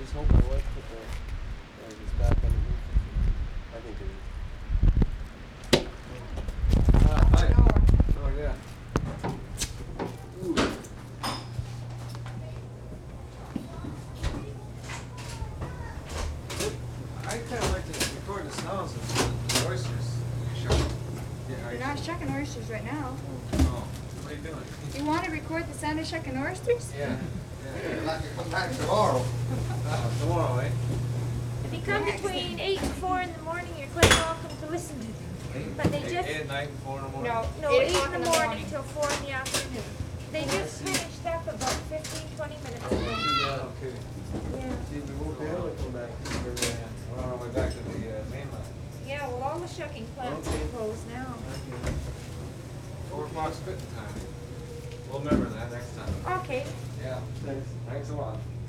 just hope my wife put this back underneath. I think it is. Hi. Oh, yeah. I kind of like to record the sounds of the oysters. You sure? Yeah, You're not shucking oysters right now. Oh, what are you doing? You want to record the sound of shucking oysters? Yeah. I'd like to come back tomorrow. Tomorrow, eh? If you come between 8 and 4 in the morning, you're quite welcome to listen to them. But they just... 8 at night and 4 in the morning? No, 8 8 o'clock in the morning till 4 in the afternoon. They just finished up about 15, 20 minutes ago. Okay. Yeah. See, we won't be able to come back to where we're at. We're on our way back to the main line. Yeah, well, all the shucking plants are closed now. 4 o'clock spitting time. We'll remember that next time. Okay. Yeah. Thanks. Thanks a lot.